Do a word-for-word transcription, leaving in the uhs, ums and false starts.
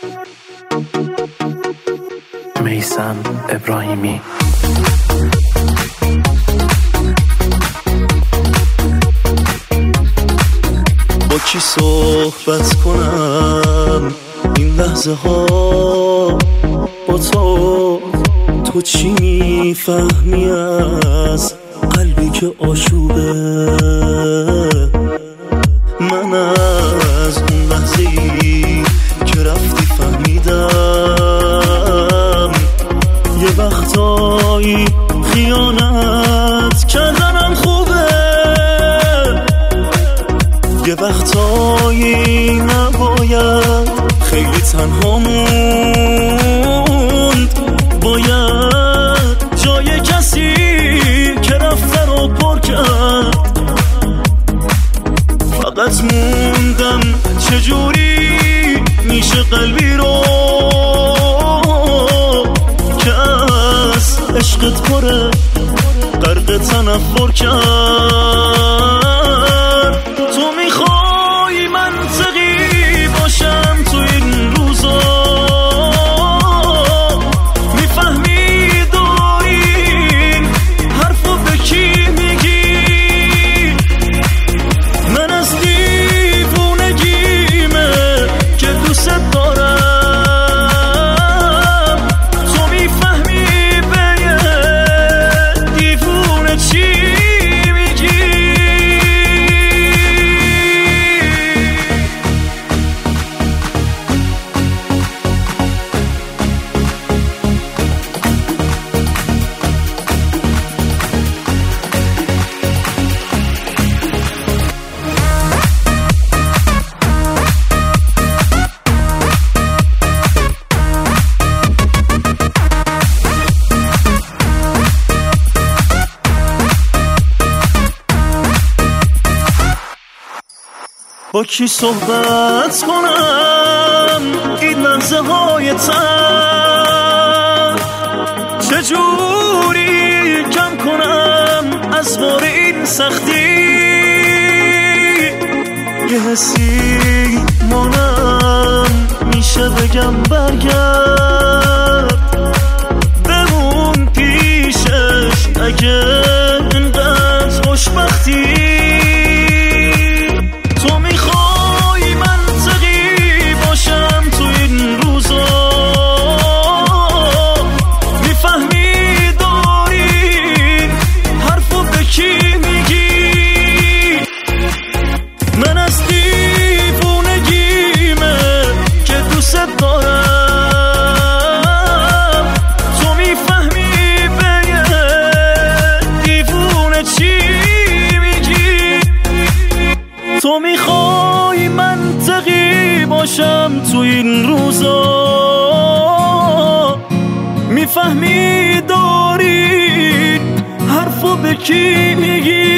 میثم ابراهیمی. با کی صحبت کنم این لحظه ها با تو؟ تو چی میفهمی از قلبی که آشوبه؟ من از اون لحظه‌ای که رفتی فهمیدم یه وقتایی خیانت کردنم خوبه، یه وقتایی نباید خیلی تنها موند، باید جای کسی که رفته رو پر کرد. فقط موندم چجوری میشه قلبی رو که از عشقت پره غرق تنفر کرد. تو میخوای منطقی باشم تو این روزا، میفهمی دارین حرفو به کی میگی؟ من از دیوونگیمه که دوست دارم، تو میفهمی به یه دیوونه چی میگی؟ با کی صحبت کنم این لحظه های تن؟ چجوری کم کنم از بار این سختی؟ یه حسی مانم میشه بگم برگرد بمون پیشش اگه اینقدر خوشبختی. من از دیوونگیمه که دوست دارم، تو میفهمی به یه دیوونه چی میگی؟ تو میخوای منطقی باشم تو این روزا، میفهمی داری حرفو به کی میگی؟